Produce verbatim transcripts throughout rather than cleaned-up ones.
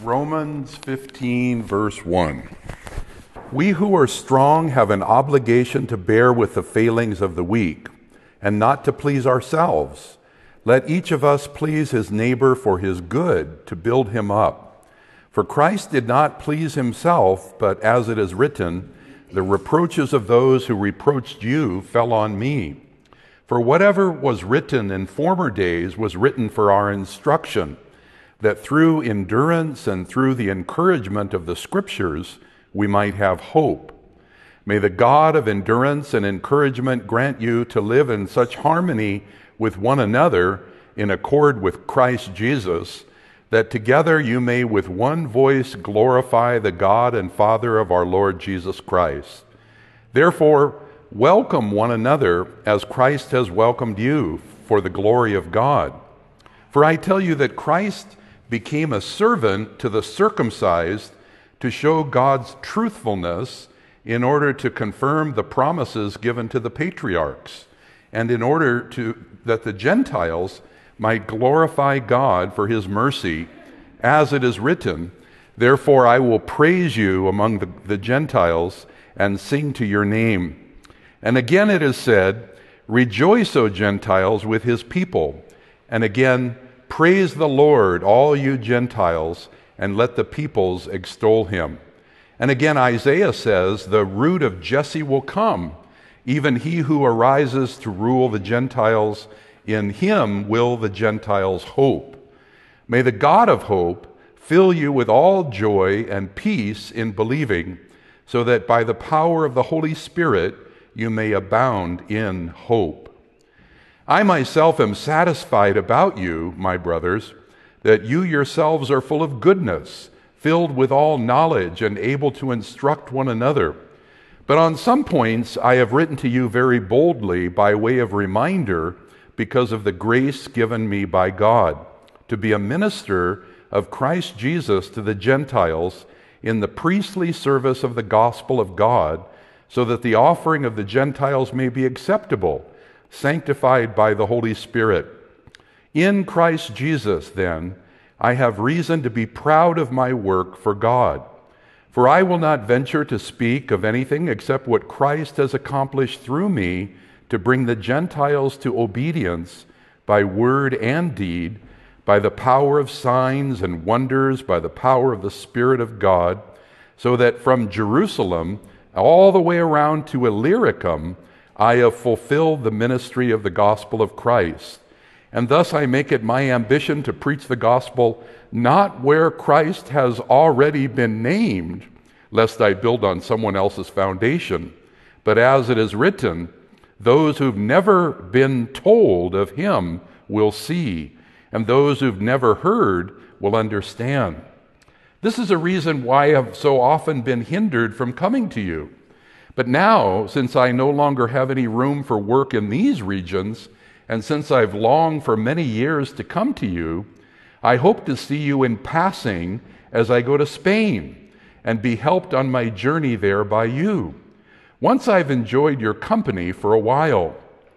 Romans fifteen, verse one. We who are strong have an obligation to bear with the failings of the weak, and not to please ourselves. Let each of us please his neighbor for his good, to build him up. For Christ did not please himself, but as it is written, the reproaches of those who reproached you fell on me. For whatever was written in former days was written for our instruction, that through endurance and through the encouragement of the Scriptures we might have hope. May the God of endurance and encouragement grant you to live in such harmony with one another in accord with Christ Jesus, that together you may with one voice glorify the God and Father of our Lord Jesus Christ. Therefore, welcome one another as Christ has welcomed you for the glory of God. For I tell you that Christ became a servant to the circumcised to show God's truthfulness in order to confirm the promises given to the patriarchs, and in order to that the Gentiles might glorify God for his mercy, as it is written, therefore I will praise you among the, the Gentiles and sing to your name. And again it is said, rejoice, O Gentiles, with his people. And again, praise the Lord, all you Gentiles, and let the peoples extol him. And again, Isaiah says, the root of Jesse will come, even he who arises to rule the Gentiles. In him will the Gentiles hope. May the God of hope fill you with all joy and peace in believing, so that by the power of the Holy Spirit you may abound in hope. I myself am satisfied about you, my brothers, that you yourselves are full of goodness, filled with all knowledge, and able to instruct one another. But on some points I have written to you very boldly by way of reminder, because of the grace given me by God, to be a minister of Christ Jesus to the Gentiles in the priestly service of the gospel of God, so that the offering of the Gentiles may be acceptable, sanctified by the Holy Spirit. In Christ Jesus, then, I have reason to be proud of my work for God. For I will not venture to speak of anything except what Christ has accomplished through me to bring the Gentiles to obedience by word and deed, by the power of signs and wonders, by the power of the Spirit of God, so that from Jerusalem all the way around to Illyricum I have fulfilled the ministry of the gospel of Christ. And thus I make it my ambition to preach the gospel not where Christ has already been named, lest I build on someone else's foundation, but as it is written, those who've never been told of him will see, and those who've never heard will understand. This is a reason why I have so often been hindered from coming to you. But now, since I no longer have any room for work in these regions, and since I've longed for many years to come to you, I hope to see you in passing as I go to Spain, and be helped on my journey there by you. Once I've enjoyed your company for a while.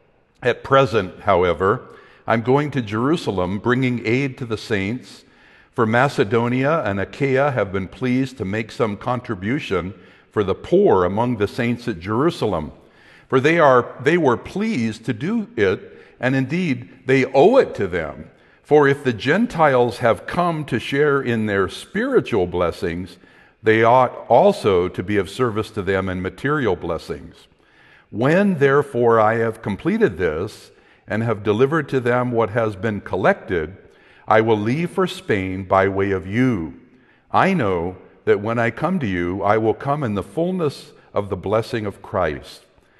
At present, however, I'm going to Jerusalem, bringing aid to the saints, for Macedonia and Achaia have been pleased to make some contribution for the poor among the saints at Jerusalem. For they are they were pleased to do it, and indeed they owe it to them. For if the Gentiles have come to share in their spiritual blessings, they ought also to be of service to them in material blessings. When therefore I have completed this, and have delivered to them what has been collected, I will leave for Spain by way of you. I know that when I come to you, I will come in the fullness of the blessing of Christ.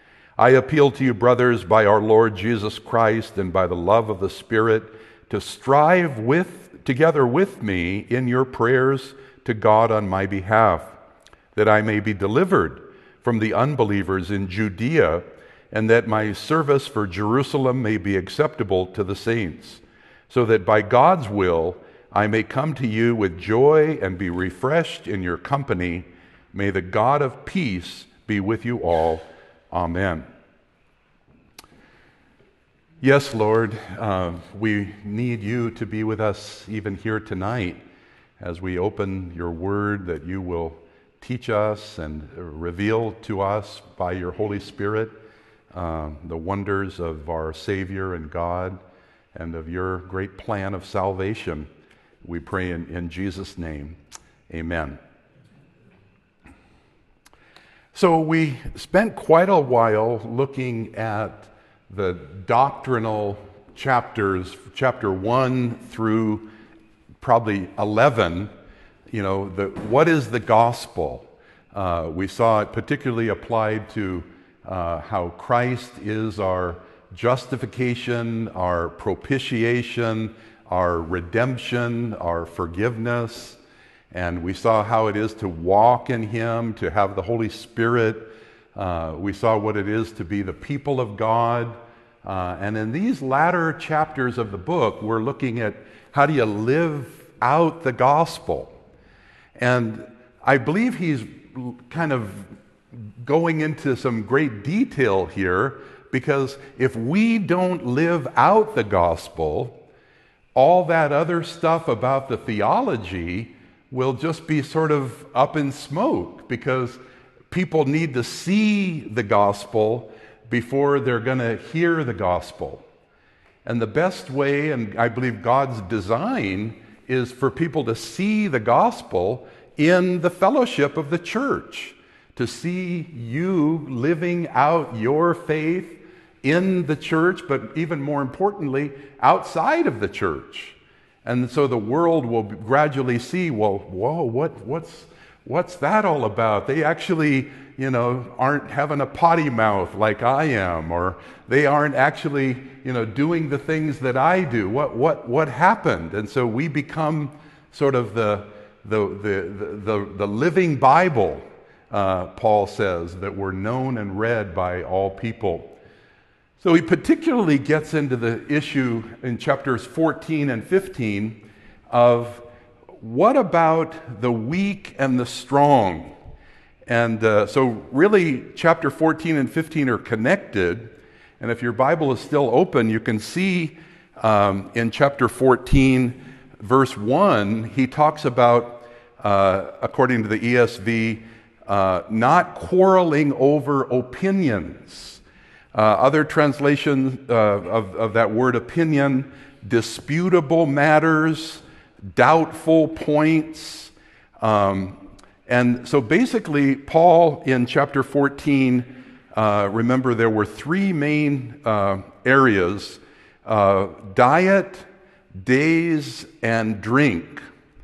I appeal to you, brothers, by our Lord Jesus Christ and by the love of the Spirit, to strive with together with me in your prayers to God on my behalf, that I may be delivered from the unbelievers in Judea, and that my service for Jerusalem may be acceptable to the saints, so that by God's will I may come to you with joy and be refreshed in your company. May the God of peace be with you all. Amen. Yes, Lord, uh, we need you to be with us even here tonight. as we open your word, that you will teach us and reveal to us by your Holy Spirit um, the wonders of our Savior and God and of your great plan of salvation. We pray in, in Jesus' name. Amen. So we spent quite a while looking at the doctrinal chapters, chapter one through probably eleven. You know, the, what is the gospel? Uh, we saw it particularly applied to uh, how Christ is our justification, our propitiation, our redemption, our forgiveness. And we saw how it is to walk in Him, to have the Holy Spirit. Uh, we saw what it is to be the people of God. Uh, and in these latter chapters of the book, we're looking at how do you live out the gospel. And I believe he's kind of going into some great detail here, because if we don't live out the gospel, all that other stuff about the theology will just be sort of up in smoke, because people need to see the gospel before they're going to hear the gospel. And the best way, and I believe God's design, is for people to see the gospel in the fellowship of the church, to see you living out your faith in the church, but even more importantly, outside of the church. And so the world will gradually see, well, whoa, what, what's, what's that all about? They actually, you know, aren't having a potty mouth like I am, or they aren't actually, you know, doing the things that I do. What, what, what happened? And so we become sort of the, the, the, the, the living Bible, uh, Paul says, that we're known and read by all people. So he particularly gets into the issue in chapters fourteen and fifteen of what about the weak and the strong? And uh, so really chapter fourteen and fifteen are connected. And if your Bible is still open, you can see um, in chapter fourteen, verse one, he talks about, uh, according to the E S V, uh, not quarreling over opinions. Uh, other translations uh, of, of that word opinion, disputable matters, doubtful points. Um, and so basically, Paul in chapter fourteen, uh, remember there were three main uh, areas, uh, diet, days, and drink.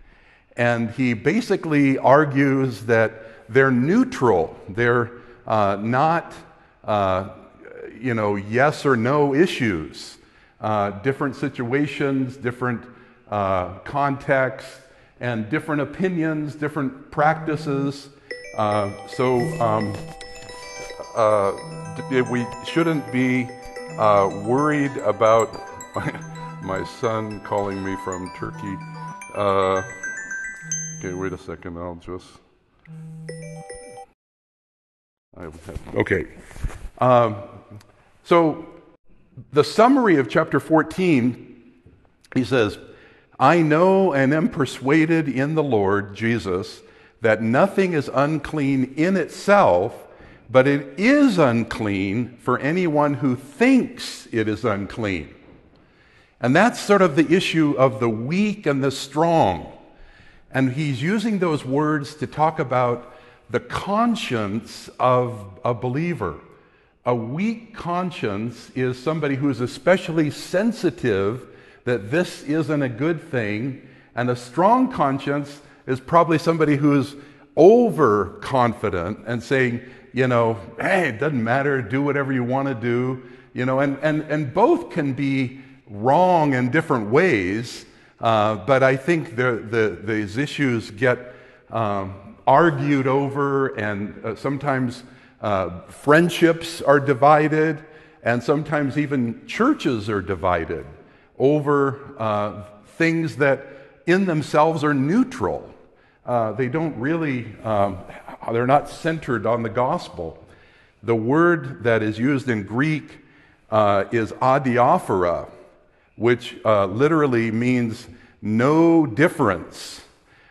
And he basically argues that they're neutral. They're uh, not uh, you know, yes or no issues, uh, different situations, different uh, contexts, and different opinions, different practices. Uh, so um, uh, we shouldn't be uh, worried about my, my son calling me from Turkey. Uh, okay, wait a second, I'll just... I have, okay. Um, So the summary of chapter fourteen, he says, I know and am persuaded in the Lord Jesus that nothing is unclean in itself, but it is unclean for anyone who thinks it is unclean. And that's sort of the issue of the weak and the strong. And he's using those words to talk about the conscience of a believer. A weak conscience is somebody who is especially sensitive that this isn't a good thing, and a strong conscience is probably somebody who is overconfident and saying, you know, hey, it doesn't matter, do whatever you want to do, you know, and, and, and both can be wrong in different ways, uh, but I think the, the, these issues get um, argued over, and uh, sometimes Uh, friendships are divided, and sometimes even churches are divided over uh, things that in themselves are neutral. Uh, they don't really, um, they're not centered on the gospel. The word that is used in Greek uh, is adiaphora, which uh, literally means no difference.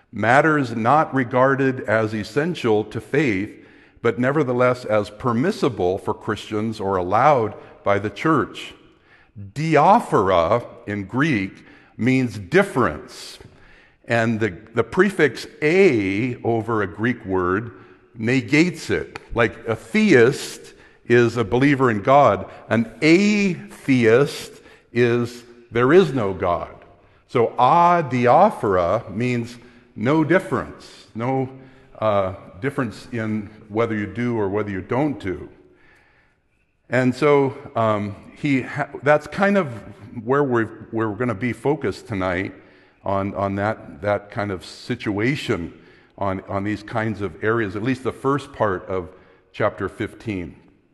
matters not regarded as essential to faith, but nevertheless as permissible for Christians or allowed by the church. Diaphora in Greek means difference, and the, the prefix a over a Greek word negates it. Like a theist is a believer in God, an atheist is there is no God. So adiaphora means no difference, no uh, difference in whether you do or whether you don't do. And so um, he ha- that's kind of where we're, where we're going to be focused tonight, on, on that, that kind of situation, on, on these kinds of areas, at least the first part of chapter fifteen.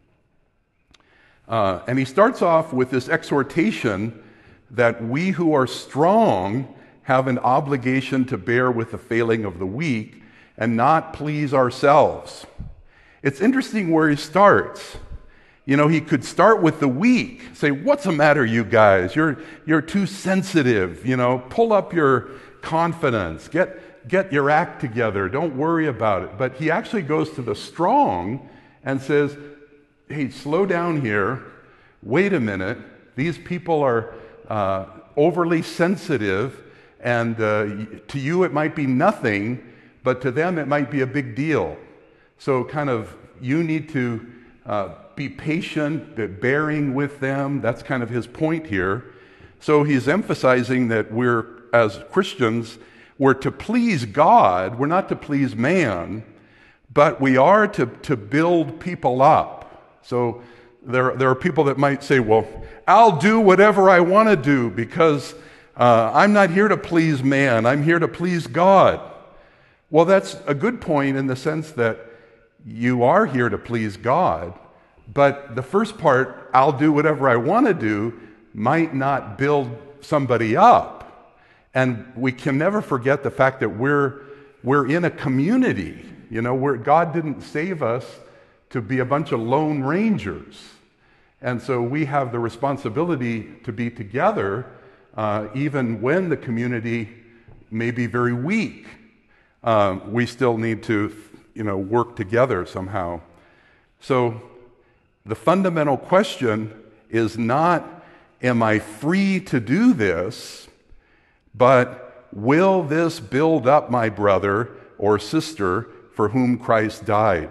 Uh, and he starts off with this exhortation that we who are strong have an obligation to bear with the failing of the weak and not please ourselves. It's interesting where he starts. You know, he could start with the weak, say, what's the matter, you guys? You're, you're too sensitive, you know, pull up your confidence, get, get your act together, don't worry about it. But he actually goes to the strong and says, hey, slow down here, wait a minute, these people are uh, overly sensitive, and uh, to you it might be nothing, but to them it might be a big deal. So kind of, you need to uh, be patient, bearing with them. That's kind of his point here. So he's emphasizing that we're, as Christians, we're to please God, we're not to please man, but we are to, to build people up. So there, there are people that might say, well, I'll do whatever I want to do because uh, I'm not here to please man, I'm here to please God. Well, that's a good point in the sense that you are here to please God, but the first part, I'll do whatever I want to do, might not build somebody up. And we can never forget the fact that we're we're in a community. You know, where God didn't save us to be a bunch of lone rangers. And so we have the responsibility to be together, uh, even when the community may be very weak. Um, we still need to, you know, work together somehow. So the fundamental question is not, am I free to do this, but will this build up my brother or sister for whom Christ died?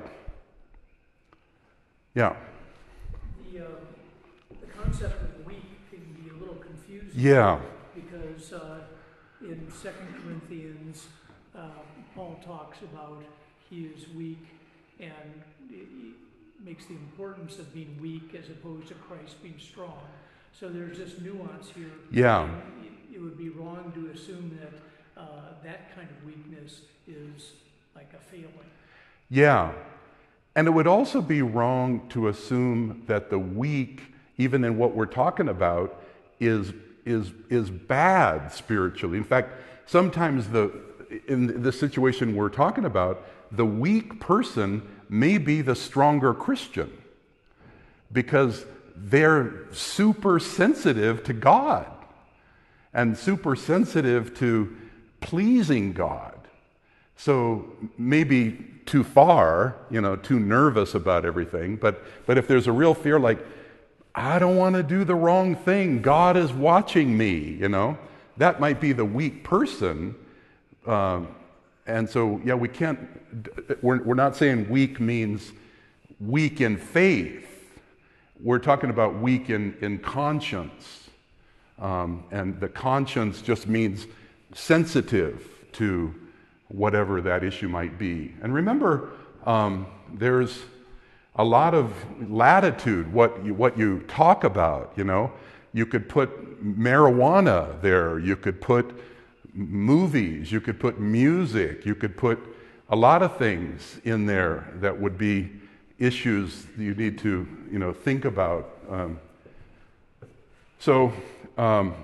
Yeah. The, uh, the concept of weak can be a little confusing. Yeah. Because uh, in Second Corinthians, uh, Paul talks about he is weak, and he makes the importance of being weak as opposed to Christ being strong. So there's this nuance here. Yeah. It, it would be wrong to assume that uh, that kind of weakness is like a failing. Yeah. And it would also be wrong to assume that the weak, even in what we're talking about, is is is bad spiritually. In fact, sometimes the in the situation we're talking about, the weak person may be the stronger Christian because they're super sensitive to God and super sensitive to pleasing God. So maybe too far, you know, too nervous about everything. But but if there's a real fear, like, I don't want to do the wrong thing, God is watching me, you know, that might be the weak person. Um, and so, yeah, we can't, we're, we're not saying weak means weak in faith. We're talking about weak in, in conscience. Um, and the conscience just means sensitive to whatever that issue might be. And remember, um, there's a lot of latitude what you, what you talk about, you know. You could put marijuana there, you could put movies, you could put music, you could put a lot of things in there that would be issues you need to, you know, think about. Um, so um,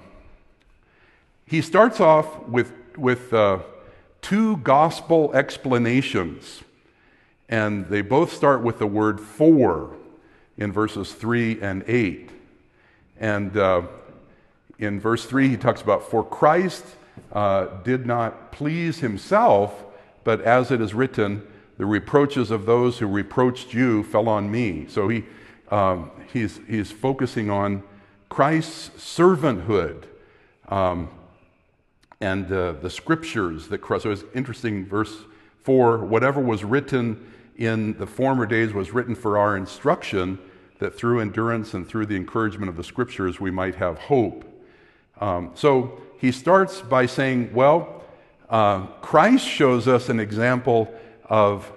he starts off with with uh, two gospel explanations, and they both start with the word "for" in verses three and eight. And uh, in verse three, he talks about, "For Christ uh, did not please himself, but as it is written, the reproaches of those who reproached you fell on me. So he um, he's he's focusing on Christ's servanthood um, and uh, the scriptures that Christ. So it's interesting, verse four. Whatever was written in the former days was written for our instruction, that through endurance and through the encouragement of the scriptures we might have hope. Um, so he starts by saying, well, uh, Christ shows us an example of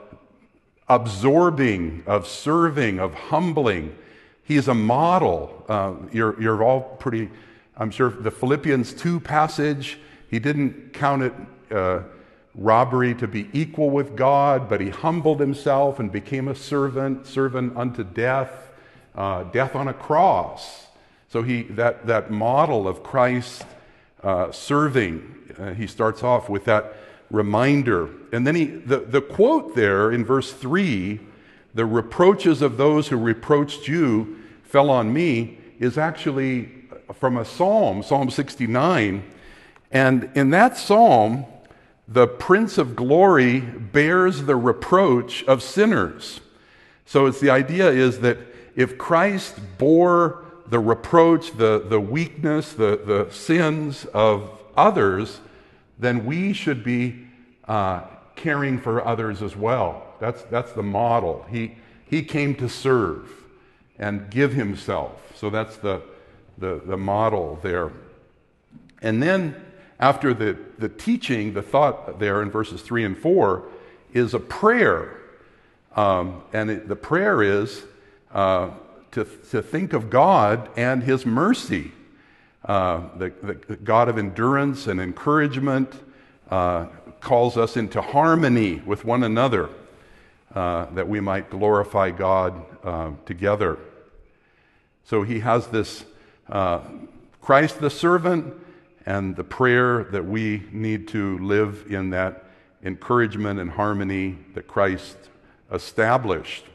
absorbing, of serving, of humbling. He's a model. Uh, you're, you're all pretty, I'm sure, the Philippians two passage, he didn't count it uh, robbery to be equal with God, but he humbled himself and became a servant, servant unto death, uh, death on a cross. So he that that model of Christ uh, serving, uh, he starts off with that reminder. And then he the, the quote there in verse three, the reproaches of those who reproached you fell on me, is actually from a psalm, Psalm sixty-nine. And in that psalm, the Prince of Glory bears the reproach of sinners. So it's the idea is that if Christ bore the reproach, the, the weakness, the, the sins of others, then we should be uh, caring for others as well. That's, that's the model. He, he came to serve and give himself. So that's the, the, the model there. And then after the, the teaching, the thought there in verses three and four is a prayer. Um, and it, the prayer is uh, to, to think of God and his mercy. Uh, the, the God of endurance and encouragement uh, calls us into harmony with one another, uh, that we might glorify God uh, together. So he has this uh, Christ the servant, and the prayer that we need to live in that encouragement and harmony that Christ established.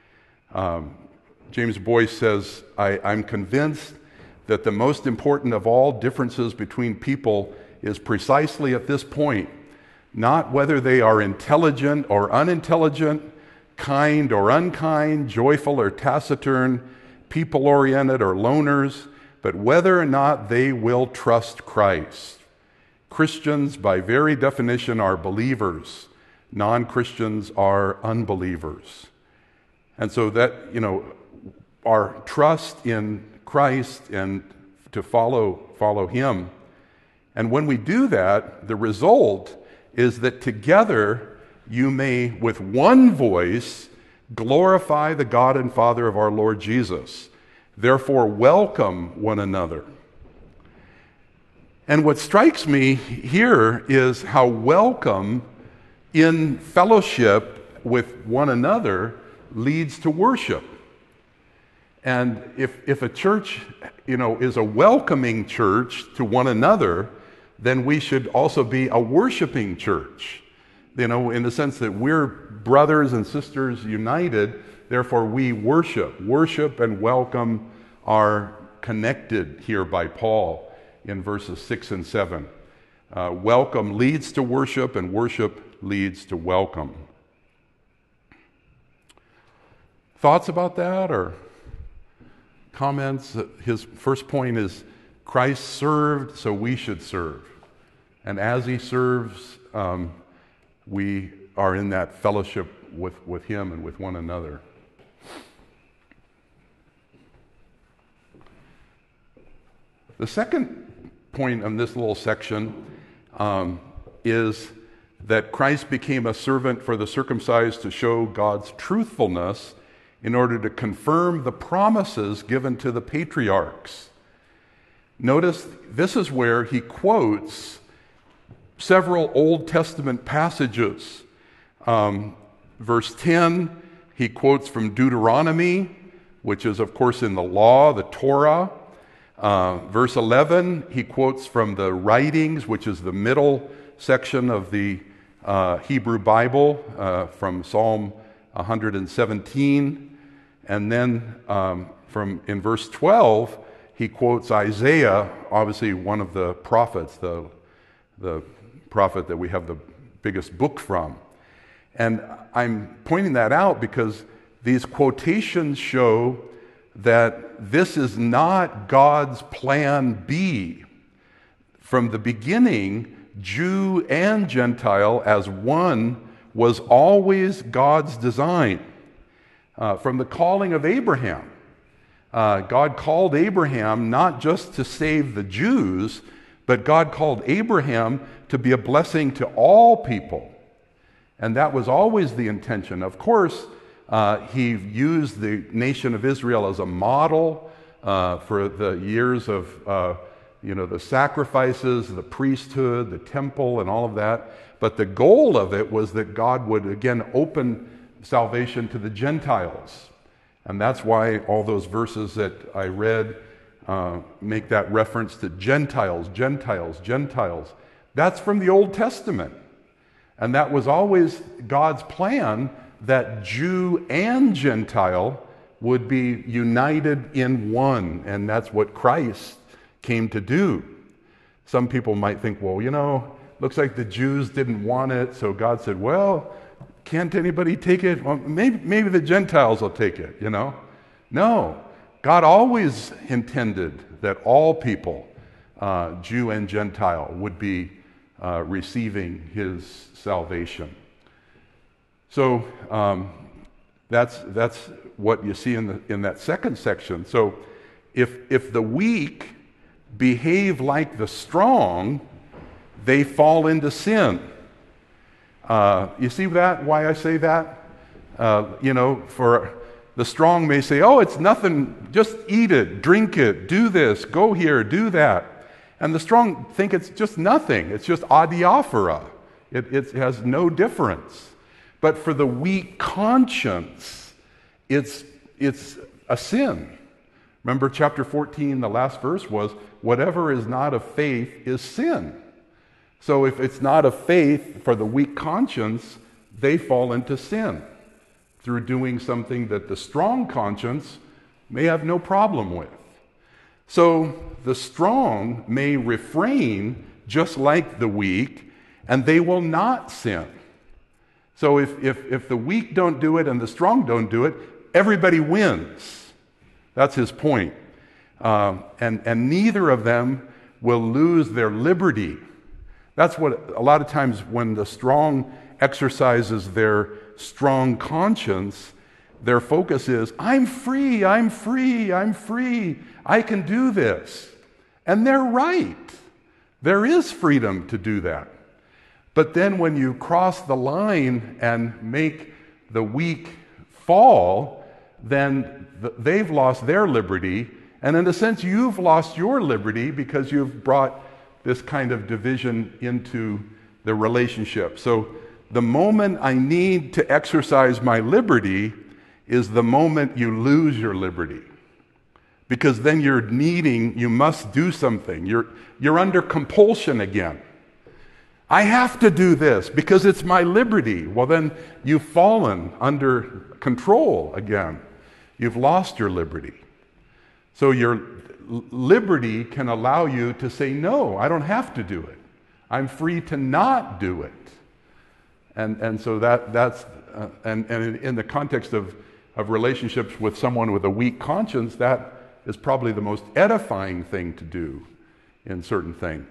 Um, James Boyce says, I, I'm convinced that the most important of all differences between people is precisely at this point, not whether they are intelligent or unintelligent, kind or unkind, joyful or taciturn, people-oriented or loners, but whether or not they will trust Christ. Christians, by very definition, are believers. Non-Christians are unbelievers. And so that, you know, our trust in Christ and to follow, follow him. And when we do that, the result is that together you may, with one voice, glorify the God and Father of our Lord Jesus. Therefore, welcome one another. And what strikes me here is how welcome in fellowship with one another leads to worship. And if, if a church, you know, is a welcoming church to one another, then we should also be a worshiping church. You know, in the sense that we're brothers and sisters united, therefore we worship. Worship and welcome are connected here by Paul in verses six and seven. Uh, welcome leads to worship, and worship leads to welcome. Thoughts about that or comments? His first point is Christ served, so we should serve. And as he serves, um, we are in that fellowship with, with him and with one another. The second point in this little section um, is that Christ became a servant for the circumcised to show God's truthfulness in order to confirm the promises given to the patriarchs. Notice this is where he quotes several Old Testament passages. Um, verse ten, he quotes from Deuteronomy, which is, of course, in the law, the Torah. Uh, verse eleven, he quotes from the writings, which is the middle section of the uh, Hebrew Bible, uh, from Psalm one seventeen. And then um, from in verse twelve, he quotes Isaiah, obviously one of the prophets, the the prophet that we have the biggest book from. And I'm pointing that out because these quotations show that this is not God's plan B. From the beginning, Jew and Gentile as one was always God's design. Uh, from the calling of Abraham, uh, God called Abraham not just to save the Jews, but God called Abraham to be a blessing to all people. And that was always the intention. Of course, uh, he used the nation of Israel as a model uh, for the years of uh, you know, the sacrifices, the priesthood, the temple, and all of that. But the goal of it was that God would again open salvation to the Gentiles. And that's why all those verses that I read uh, make that reference to Gentiles, Gentiles, Gentiles. That's from the Old Testament. And that was always God's plan, that Jew and Gentile would be united in one. And that's what Christ came to do. Some people might think, well, you know, looks like the Jews didn't want it, so God said, well, can't anybody take it? Well, maybe, maybe the Gentiles will take it, you know? No, God always intended that all people, uh, Jew and Gentile, would be uh, receiving his salvation. So um, that's, that's what you see in, the, in that second section. So if, if the weak behave like the strong, they fall into sin. Uh, you see that? Why I say that? Uh, you know, for the strong may say, oh, it's nothing, just eat it, drink it, do this, go here, do that. And the strong think it's just nothing. It's just adiaphora. It, it has no difference. But for the weak conscience, it's, it's a sin. Remember chapter fourteen, the last verse was, whatever is not of faith is sin. So if it's not of faith for the weak conscience, they fall into sin through doing something that the strong conscience may have no problem with. So the strong may refrain just like the weak, and they will not sin. So if, if, if the weak don't do it and the strong don't do it, everybody wins. That's his point. Um, and, and neither of them will lose their liberty. That's what a lot of times when the strong exercises their strong conscience, their focus is, I'm free, I'm free, I'm free, I can do this. And they're right. There is freedom to do that. But then when you cross the line and make the weak fall, then they've lost their liberty, and in a sense you've lost your liberty because you've brought this kind of division into the relationship. So the moment I need to exercise my liberty is the moment you lose your liberty. Because then you're needing, you must do something. You're, you're under compulsion again. I have to do this because it's my liberty. Well, then you've fallen under control again. You've lost your liberty. So your liberty can allow you to say, no, I don't have to do it. I'm free to not do it. And, and so that, that's, uh, and, and in the context of, of relationships with someone with a weak conscience, that is probably the most edifying thing to do in certain things.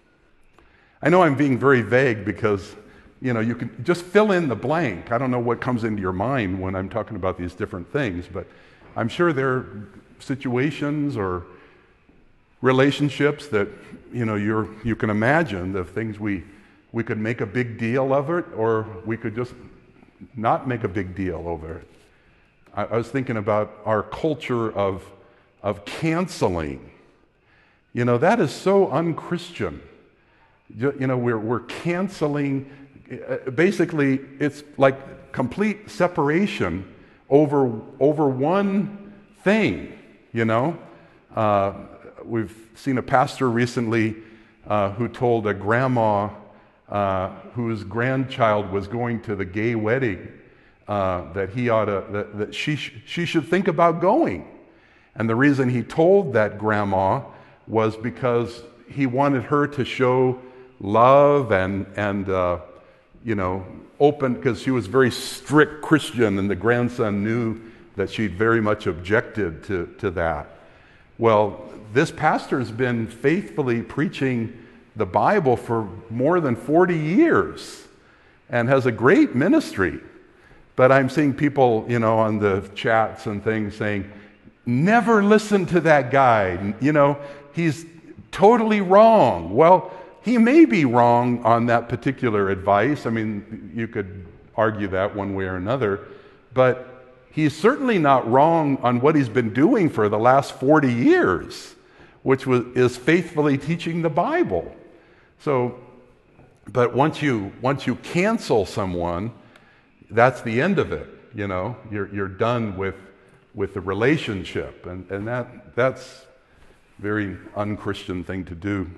I know I'm being very vague because, you know, you can just fill in the blank. I don't know what comes into your mind when I'm talking about these different things, but I'm sure there are situations or relationships that, you know, you're, you can imagine the things we, we could make a big deal of it, or we could just not make a big deal over it. I, I was thinking about our culture of, of canceling. You know, that is so un-Christian. You know, we're, we're canceling, basically it's like complete separation over, over one thing, you know. Uh, we've seen a pastor recently uh, who told a grandma uh, whose grandchild was going to the gay wedding uh, that he ought to, that, that she, sh- she should think about going. And the reason he told that grandma was because he wanted her to show love and, and uh, you know, open, because she was a very strict Christian, and the grandson knew that she very much objected to, to that. Well, this pastor's been faithfully preaching the Bible for more than forty years and has a great ministry. But I'm seeing people, you know, on the chats and things saying, never listen to that guy. You know, he's totally wrong. Well, he may be wrong on that particular advice. I mean, you could argue that one way or another. But he's certainly not wrong on what he's been doing for the last forty years, which was, is faithfully teaching the Bible. So, but once you once you cancel someone, that's the end of it. You know, you're you're done with with the relationship, and and that that's a very unchristian thing to do.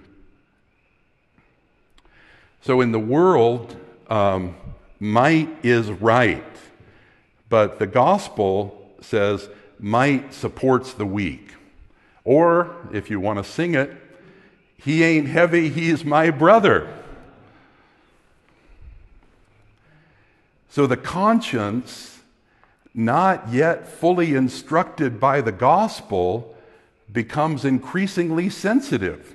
So in the world, um, might is right, but the gospel says might supports the weak. Or if you want to sing it, he ain't heavy, he's my brother. So the conscience, not yet fully instructed by the gospel, becomes increasingly sensitive.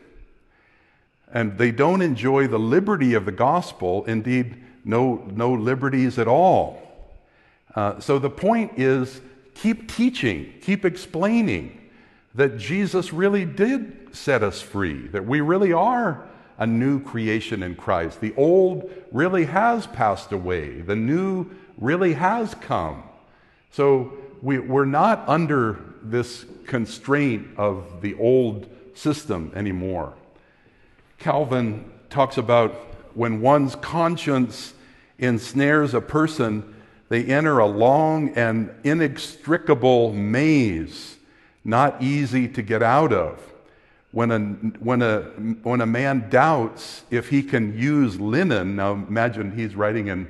And they don't enjoy the liberty of the gospel, indeed, no, no liberties at all. Uh, so the point is, keep teaching, keep explaining that Jesus really did set us free, that we really are a new creation in Christ. The old really has passed away. The new really has come. So we, we're not under this constraint of the old system anymore. Calvin talks about when one's conscience ensnares a person, they enter a long and inextricable maze, not easy to get out of. When a, when a, when a man doubts if he can use linen, now imagine he's writing in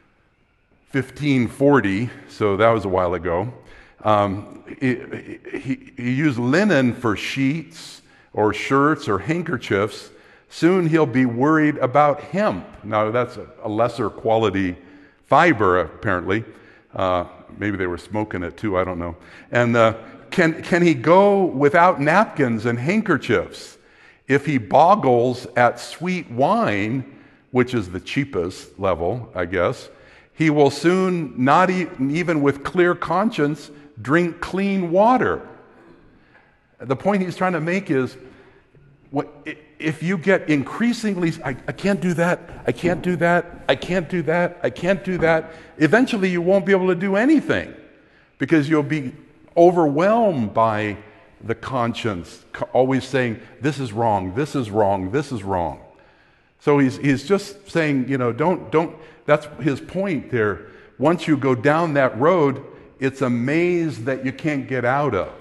fifteen forty, so that was a while ago. Um, he, he, he used linen for sheets or shirts or handkerchiefs. Soon he'll be worried about hemp. Now that's a, a lesser quality fiber, apparently. Uh, maybe they were smoking it too, I don't know. And uh, Can, can he go without napkins and handkerchiefs? If he boggles at sweet wine, which is the cheapest level, I guess, he will soon, not e- even with clear conscience, drink clean water. The point he's trying to make is, what, if you get increasingly, I, I can't do that, I can't do that, I can't do that, I can't do that, eventually you won't be able to do anything because you'll be overwhelmed by the conscience, always saying, this is wrong, this is wrong, this is wrong. So he's he's just saying, you know, don't, don't, that's his point there. Once you go down that road, it's a maze that you can't get out of.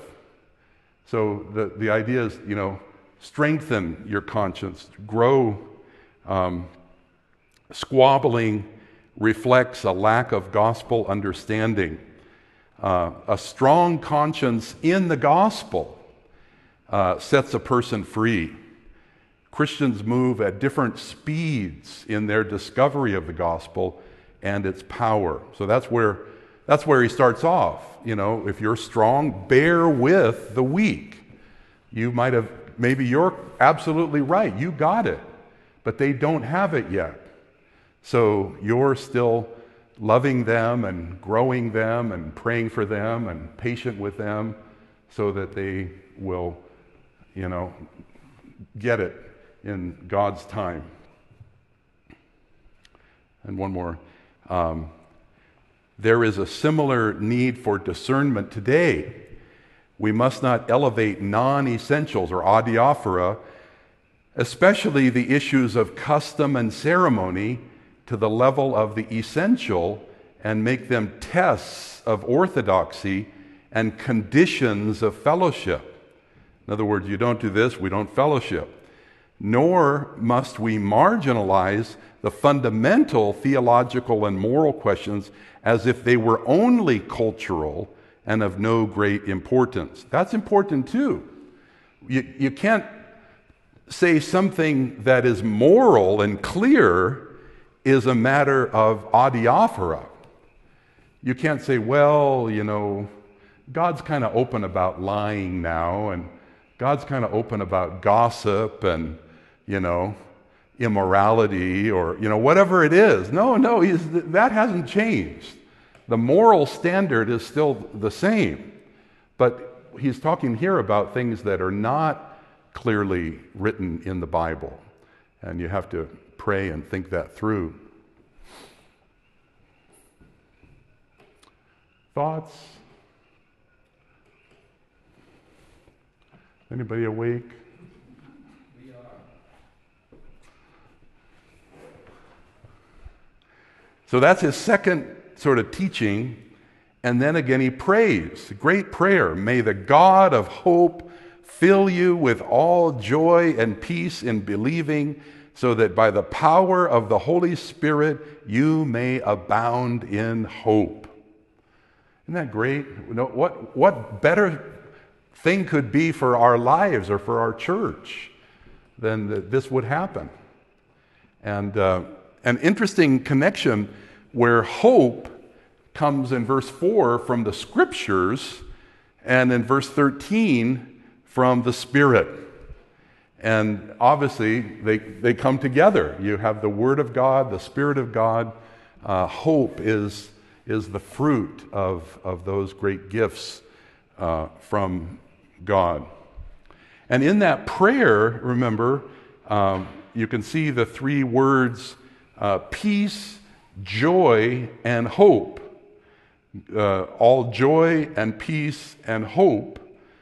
So the, the idea is, you know, strengthen your conscience, grow. Um, squabbling reflects a lack of gospel understanding. Uh, a strong conscience in the gospel uh, sets a person free. Christians move at different speeds in their discovery of the gospel and its power. So that's where that's where he starts off. You know, if you're strong, bear with the weak. You might have, maybe you're absolutely right. You got it, but they don't have it yet. So you're still loving them and growing them and praying for them and patient with them so that they will, you know, get it in God's time. And one more. Um, there is a similar need for discernment today. We must not elevate non-essentials or adiaphora, especially the issues of custom and ceremony, to the level of the essential and make them tests of orthodoxy and conditions of fellowship. In other words, you don't do this, we don't fellowship. Nor must we marginalize the fundamental theological and moral questions as if they were only cultural and of no great importance. That's important too. You, you can't say something that is moral and clear is a matter of adiaphora. You can't say, well, you know, God's kind of open about lying now, and God's kind of open about gossip and, you know, immorality or, you know, whatever it is. No, no, he's, that hasn't changed. The moral standard is still the same. But he's talking here about things that are not clearly written in the Bible. And you have to pray and think that through. Thoughts? Anybody awake? We are. So that's his second sort of teaching. And then again he prays. Great prayer. May the God of hope fill you with all joy and peace in believing, so that by the power of the Holy Spirit you may abound in hope. Isn't that great? You know, what, what better thing could be for our lives or for our church than that this would happen? And uh, an interesting connection where hope comes in verse four from the Scriptures, and in verse thirteen from the Spirit. And obviously they, they come together. You have the Word of God, the Spirit of God. Uh, hope is, is the fruit of, of those great gifts uh, from God. And in that prayer, remember, um, you can see the three words uh, peace, joy, and hope. Uh, all joy and peace and hope.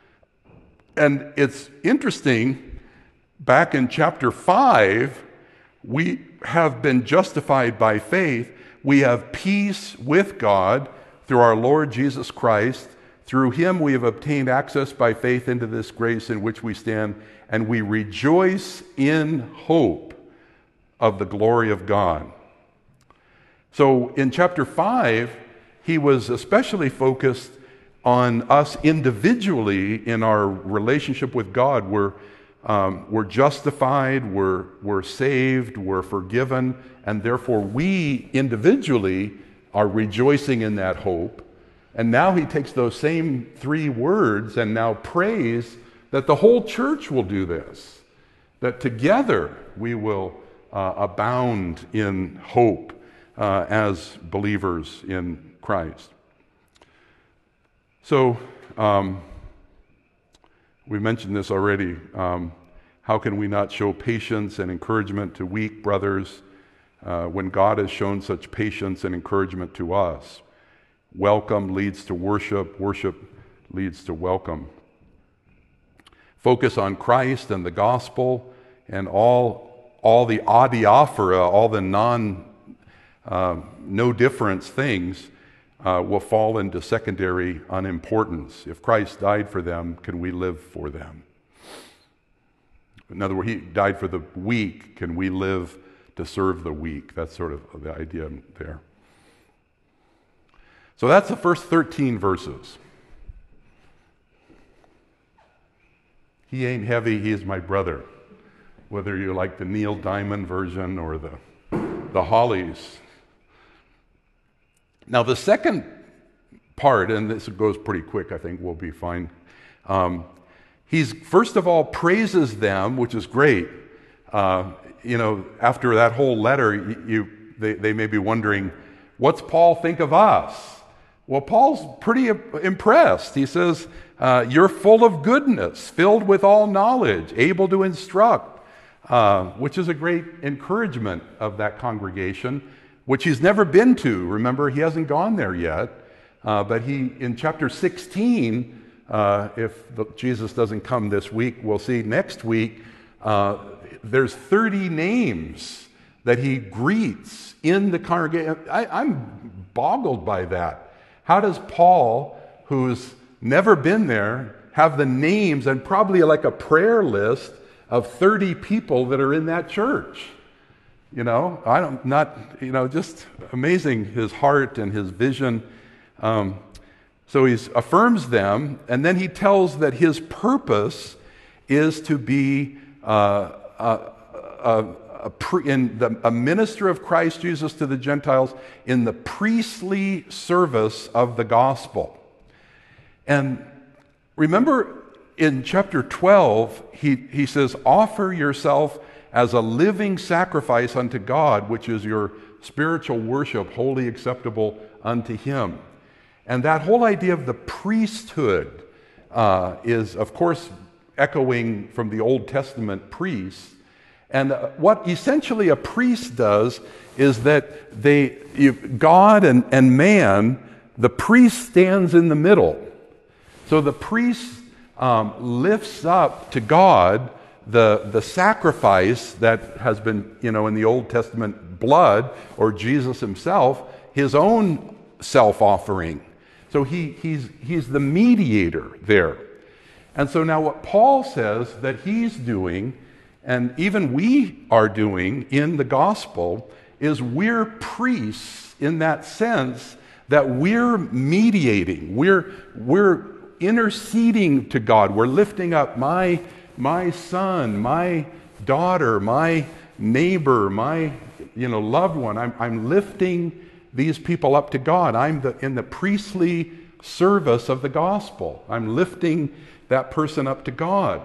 And it's interesting, back in chapter five, we have been justified by faith. We have peace with God through our Lord Jesus Christ. Through him we have obtained access by faith into this grace in which we stand, and we rejoice in hope of the glory of God. So in chapter five, he was especially focused on us individually in our relationship with God. We're, um, we're justified, we're, we're saved, we're forgiven, and therefore we individually are rejoicing in that hope. And now he takes those same three words and now prays that the whole church will do this, that together we will uh, abound in hope uh, as believers in Christ. So, um, we mentioned this already. Um, how can we not show patience and encouragement to weak brothers uh, when God has shown such patience and encouragement to us? Welcome leads to worship. Worship leads to welcome. Focus on Christ and the gospel, and all, all the adiaphora, all the non, uh, no difference things Uh, will fall into secondary unimportance. If Christ died for them, can we live for them? In other words, he died for the weak. Can we live to serve the weak? That's sort of the idea there. So that's the first thirteen verses. He ain't heavy, he is my brother. Whether you like the Neil Diamond version or the, the Hollies. Now, the second part, and this goes pretty quick, I think we'll be fine. Um, he's, first of all, praises them, which is great. Uh, you know, after that whole letter, you, you they, they may be wondering, what's Paul think of us? Well, Paul's pretty impressed. He says, uh, you're full of goodness, filled with all knowledge, able to instruct, uh, which is a great encouragement of that congregation, which he's never been to. Remember, he hasn't gone there yet. Uh, but he, in chapter sixteen, uh, if the, Jesus doesn't come this week, we'll see next week, uh, there's thirty names that he greets in the congregation. I, I'm boggled by that. How does Paul, who's never been there, have the names and probably like a prayer list of thirty people that are in that church? You know, I don't, not, you know, just amazing his heart and his vision. Um, so he affirms them, and then he tells that his purpose is to be uh, a, a, a, pre, in the, a minister of Christ Jesus to the Gentiles in the priestly service of the gospel. And remember in chapter twelve, he, he says, offer yourself as a living sacrifice unto God, which is your spiritual worship, wholly acceptable unto him. And that whole idea of the priesthood uh, is, of course, echoing from the Old Testament priests. And uh, what essentially a priest does is that they, you, God and, and man, the priest stands in the middle. So the priest um, lifts up to God the, the sacrifice that has been, you know, in the Old Testament blood, or Jesus himself, his own self-offering. So he, he's, he's the mediator there. And so now what Paul says that he's doing, and even we are doing in the gospel, is we're priests in that sense that we're mediating. We're, we're interceding to God. We're lifting up my, my son, my daughter, my neighbor, my you know, loved one. I'm, I'm lifting these people up to God. I'm the, in the priestly service of the gospel. I'm lifting that person up to God.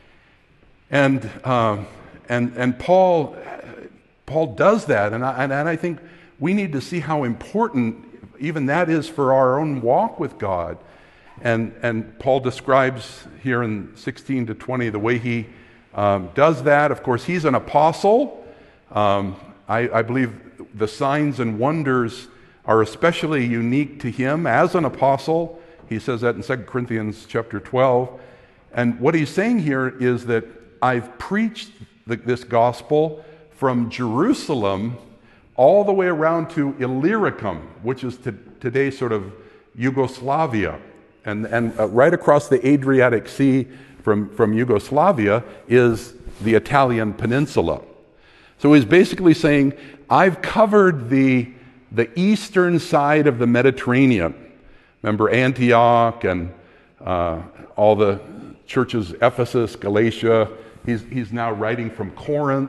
And um, and and Paul Paul does that, and I, and, and I think we need to see how important even that is for our own walk with God. And and Paul describes here in sixteen to twenty the way he um, does that. Of course, he's an apostle. Um, I, I believe the signs and wonders are especially unique to him as an apostle. He says that in Second Corinthians chapter twelve. And what he's saying here is that I've preached the, this gospel from Jerusalem all the way around to Illyricum, which is to, today sort of Yugoslavia. And, and uh, right across the Adriatic Sea from, from Yugoslavia is the Italian peninsula. So he's basically saying, I've covered the, the eastern side of the Mediterranean. Remember Antioch and uh, all the churches, Ephesus, Galatia. He's, he's now writing from Corinth,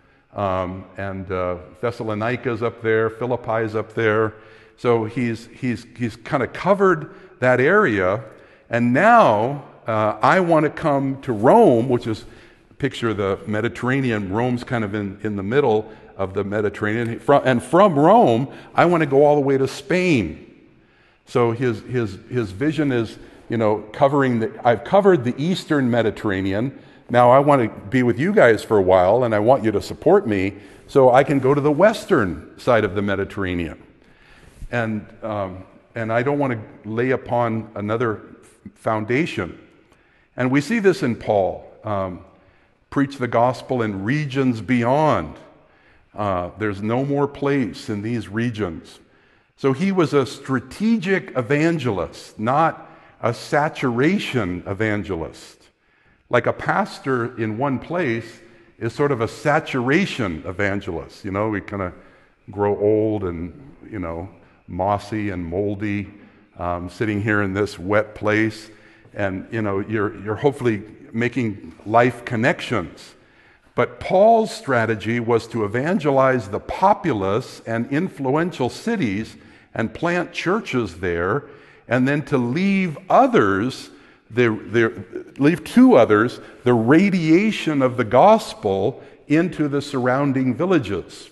um, and uh, Thessalonica's up there, Philippi's up there. So he's, he's, he's kind of covered that area. And now uh, I want to come to Rome, which is, picture the Mediterranean. Rome's kind of in, in the middle of the Mediterranean. And from Rome, I want to go all the way to Spain. So his, his, his vision is, you know, covering the, I've covered the Eastern Mediterranean. Now I want to be with you guys for a while, and I want you to support me so I can go to the western side of the Mediterranean. And, um, and I don't want to lay upon another foundation. And we see this in Paul. Um, preach the gospel in regions beyond. Uh, there's no more place in these regions. So he was a strategic evangelist, not a saturation evangelist. Like a pastor in one place is sort of a saturation evangelist. You know, we kind of grow old and, you know, mossy and moldy, um, sitting here in this wet place. And, you know, you're, you're hopefully making life connections. But Paul's strategy was to evangelize the populous and influential cities and plant churches there, and then to leave others, the, the, leave to others the radiation of the gospel into the surrounding villages.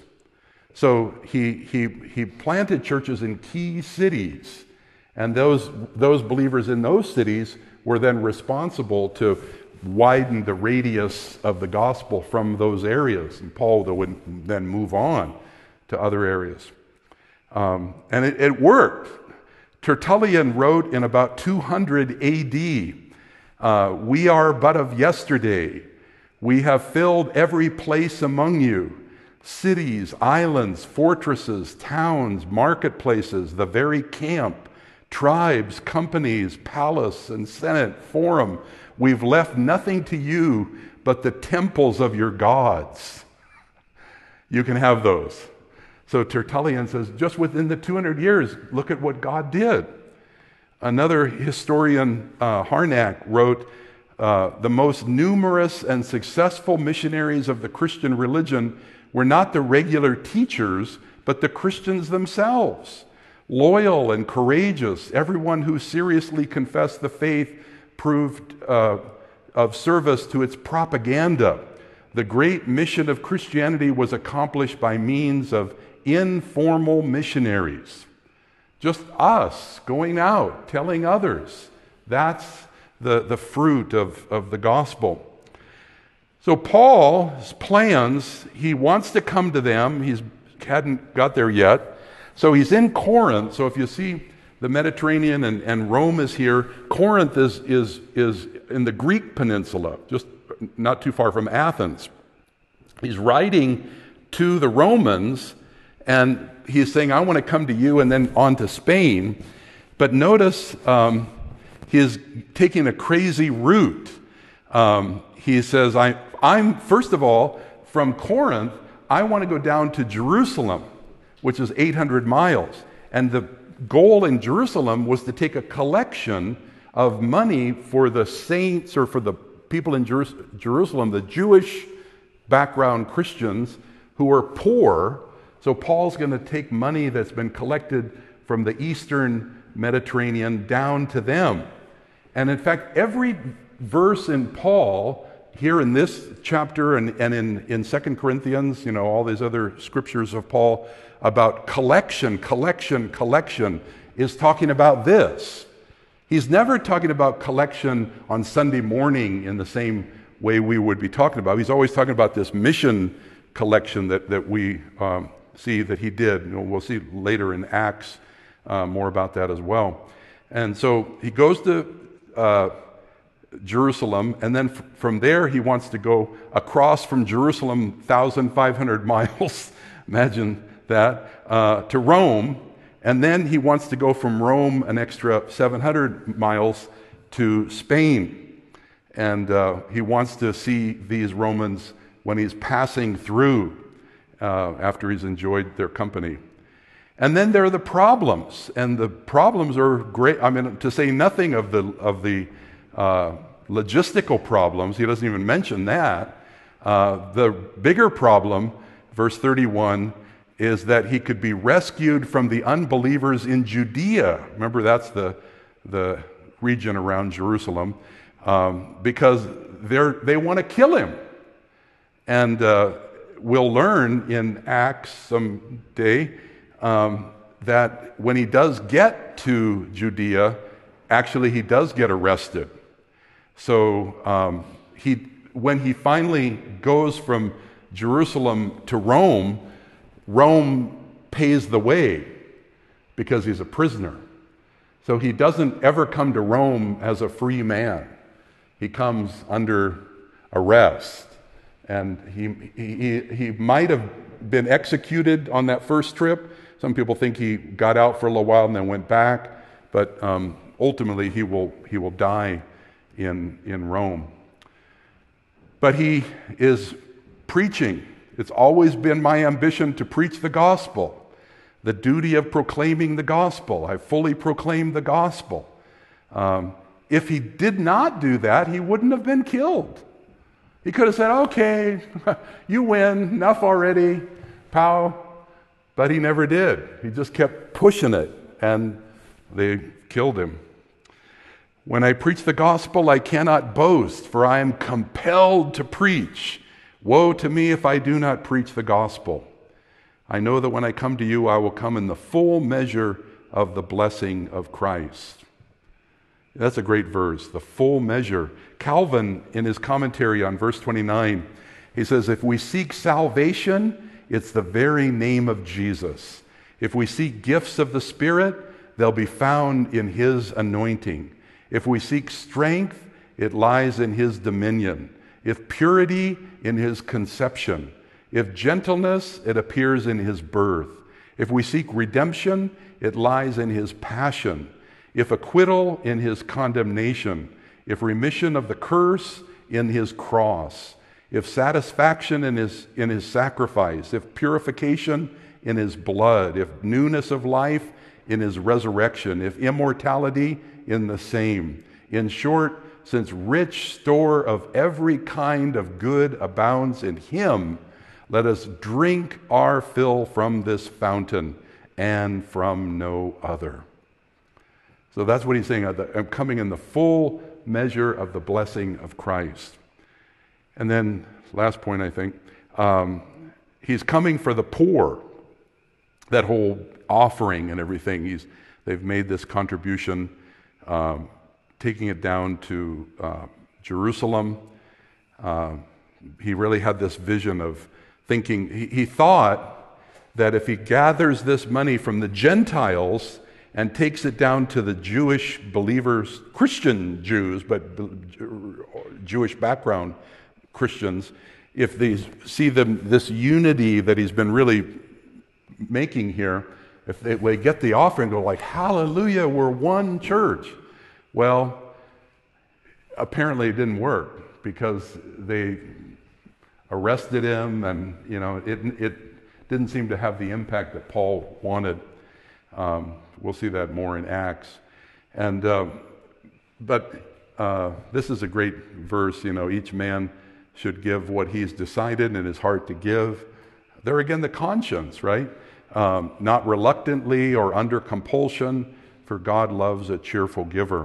So he, he, he planted churches in key cities, and those, those believers in those cities were then responsible to widen the radius of the gospel from those areas. And Paul would then move on to other areas. Um, and it, it worked. Tertullian wrote in about two hundred A D, uh, we are but of yesterday. We have filled every place among you, cities, islands, fortresses, towns, marketplaces, the very camp, tribes, companies, palace and senate, forum. We've left nothing to you but the temples of your gods. You can have those. So Tertullian says, just within the two hundred years, look at what God did. Another historian, uh, Harnack, wrote, uh, the most numerous and successful missionaries of the Christian religion were not the regular teachers, but the Christians themselves. Loyal and courageous, everyone who seriously confessed the faith proved uh, of service to its propaganda. The great mission of Christianity was accomplished by means of informal missionaries. Just us going out, telling others. That's the, the fruit of, of the gospel. So Paul's plans, he wants to come to them. He hadn't got there yet. So he's in Corinth. So if you see the Mediterranean and, and Rome is here, Corinth is, is, is in the Greek peninsula, just not too far from Athens. He's writing to the Romans, and he's saying, I want to come to you, and then on to Spain. But notice um, he's taking a crazy route. Um, he says, I, I'm, first of all, from Corinth, I want to go down to Jerusalem, which is eight hundred miles. And the goal in Jerusalem was to take a collection of money for the saints or for the people in Jer- Jerusalem, the Jewish background Christians who were poor. So Paul's going to take money that's been collected from the eastern Mediterranean down to them. And in fact, every verse in Paul, here in this chapter and, and in, in Second Corinthians, you know, all these other scriptures of Paul about collection, collection, collection, is talking about this. He's never talking about collection on Sunday morning in the same way we would be talking about. He's always talking about this mission collection that, that we um, see that he did. You know, we'll see later in Acts uh, more about that as well. And so he goes to uh, Jerusalem, and then f- from there he wants to go across from Jerusalem one thousand five hundred miles, imagine that, uh, to Rome, and then he wants to go from Rome an extra seven hundred miles to Spain. And uh, he wants to see these Romans when he's passing through uh, after he's enjoyed their company. And then there are the problems, and the problems are great. I mean, to say nothing of the of the uh, logistical problems, he doesn't even mention that. Uh, the bigger problem, verse thirty-one, is that he could be rescued from the unbelievers in Judea. Remember, that's the the region around Jerusalem, um, because they're they want to kill him. And uh, we'll learn in Acts someday um, that when he does get to Judea, actually he does get arrested. So um, he, when he finally goes from Jerusalem to Rome, Rome pays the way because he's a prisoner. So he doesn't ever come to Rome as a free man. He comes under arrest. And he, he, he might have been executed on that first trip. Some people think he got out for a little while and then went back. But um, ultimately he will, he will die in, in Rome. But he is preaching. It's always been my ambition to preach the gospel, the duty of proclaiming the gospel. I fully proclaim the gospel. Um, if he did not do that, he wouldn't have been killed. He could have said, okay, you win, enough already, pow. But he never did. He just kept pushing it, and they killed him. When I preach the gospel, I cannot boast, for I am compelled to preach. Woe to me if I do not preach the gospel. I know that when I come to you, I will come in the full measure of the blessing of Christ. That's a great verse, the full measure. Calvin, in his commentary on verse twenty-nine, he says, if we seek salvation, it's the very name of Jesus. If we seek gifts of the Spirit, they'll be found in his anointing. If we seek strength, it lies in his dominion. If purity, in his conception. If gentleness, it appears in his birth. If we seek redemption, it lies in his passion. If acquittal, in his condemnation. If remission of the curse, in his cross. If satisfaction, in his, in his sacrifice. If purification, in his blood. If newness of life, in his resurrection. If immortality, in the same. In short, since rich store of every kind of good abounds in him, let us drink our fill from this fountain and from no other. So that's what he's saying. I'm coming in the full measure of the blessing of Christ. And then, last point, I think, um, he's coming for the poor. That whole offering and everything, he's, they've made this contribution, um, taking it down to uh, Jerusalem. Uh, he really had this vision of thinking, he, he thought that if he gathers this money from the Gentiles and takes it down to the Jewish believers, Christian Jews, but Jewish background Christians, if they see them, this unity that he's been really making here, if they, they get the offering, go like, hallelujah, we're one church. Well, apparently it didn't work because they arrested him, and you know it it didn't seem to have the impact that Paul wanted. Um, we'll see that more in Acts, and uh, but uh, this is a great verse. You know, each man should give what he's decided in his heart to give. There again, the conscience, right? Um, not reluctantly or under compulsion, for God loves a cheerful giver.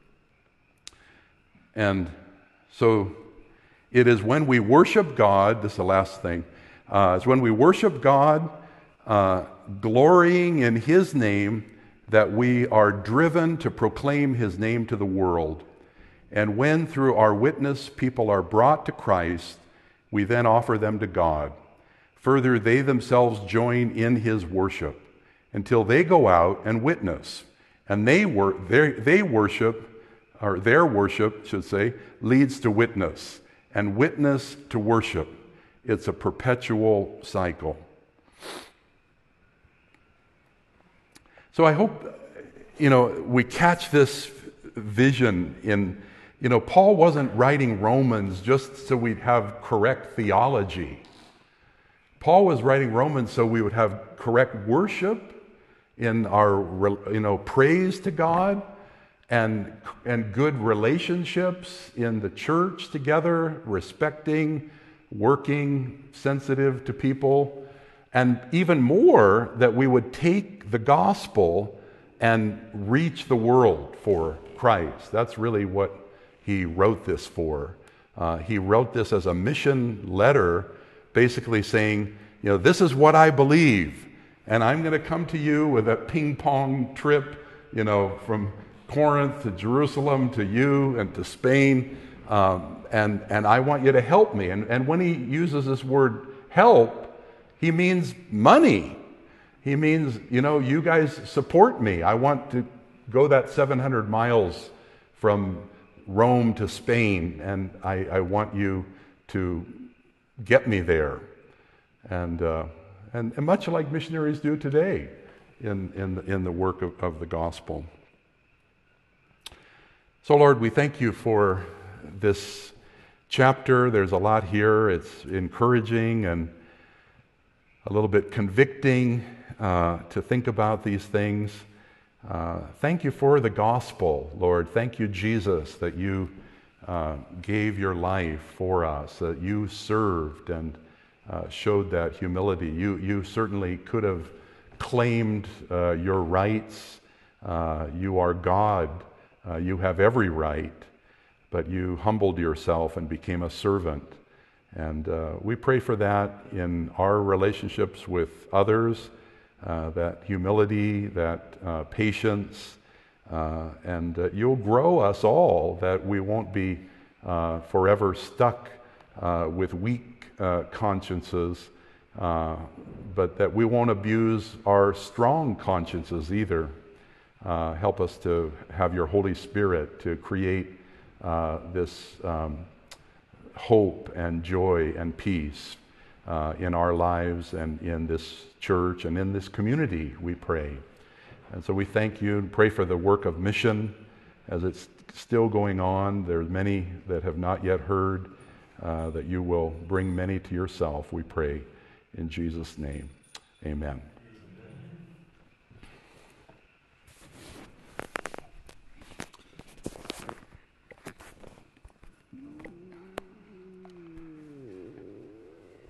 And so it is when we worship God, this is the last thing, uh, it's when we worship God, uh, glorying in his name, that we are driven to proclaim his name to the world. And when through our witness people are brought to Christ, we then offer them to God. Further, they themselves join in his worship until they go out and witness. And they, wor- they worship, or their worship, should say, leads to witness. And witness to worship. It's a perpetual cycle. So I hope, you know, we catch this vision in, you know, Paul wasn't writing Romans just so we'd have correct theology. Paul was writing Romans so we would have correct worship in our, you know, praise to God, and and good relationships in the church together, respecting, working, sensitive to people, and even more that we would take the gospel and reach the world for Christ. That's really what he wrote this for. Uh, he wrote this as a mission letter, basically saying, you know, this is what I believe, and I'm going to come to you with a ping pong trip, you know, from Corinth to Jerusalem to you and to Spain, um, and and I want you to help me. And and when he uses this word help, he means money. He means, you know, you guys support me. I want to go that seven hundred miles from Rome to Spain, and I, I want you to get me there. And, uh, and and much like missionaries do today in, in, in the work of, of the gospel. So Lord, we thank you for this chapter. There's a lot here. It's encouraging and a little bit convicting uh, to think about these things. Uh, thank you for the gospel, Lord. Thank you, Jesus, that you uh, gave your life for us, that you served and uh, showed that humility. You, you certainly could have claimed uh, your rights. Uh, you are God. Uh, you have every right, but you humbled yourself and became a servant. And uh, we pray for that in our relationships with others, uh, that humility, that uh, patience, uh, and uh, you'll grow us all, that we won't be uh, forever stuck uh, with weak uh, consciences, uh, but that we won't abuse our strong consciences either. Uh, help us to have your Holy Spirit to create uh, this um, hope and joy and peace uh, in our lives and in this church and in this community, we pray. And so we thank you and pray for the work of mission as it's still going on. There's many that have not yet heard, uh, that you will bring many to yourself, we pray in Jesus' name. Amen.